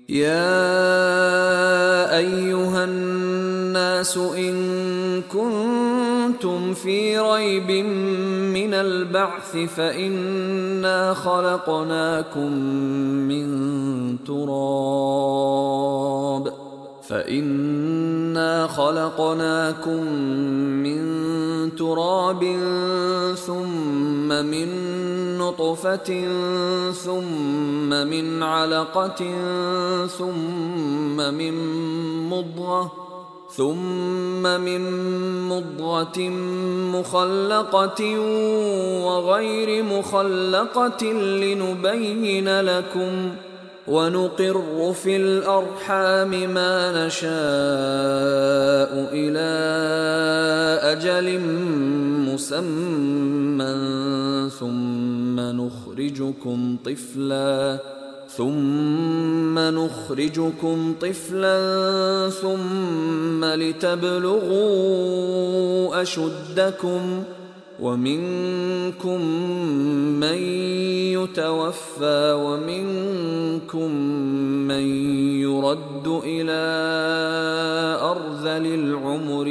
يا أيها الناس إن كنتم في ريب من البعث فإنا خلقناكم من تراب ثم من نطفة ثم من علقة ثم من مضغة مخلقة وغير مخلقة لنبين لكم، ونقر في الأرحام ما نشاء إلى أجل مسمى ثم نخرجكم طفلا ثم لتبلغوا أشدكم، ومنكم من يتوفى ومنكم من يرد إلى أرذل العمر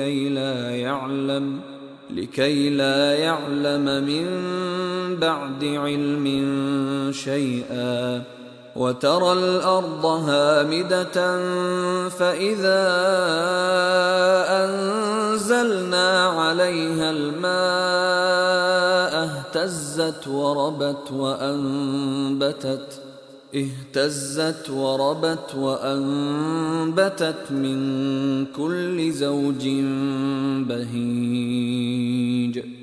لكي لا يعلم من بعد علم شيئا. وترى الأرض هامدة فإذا أنزلنا عليها الماء اهتزت وربت وأنبتت من كل زوج بهيج.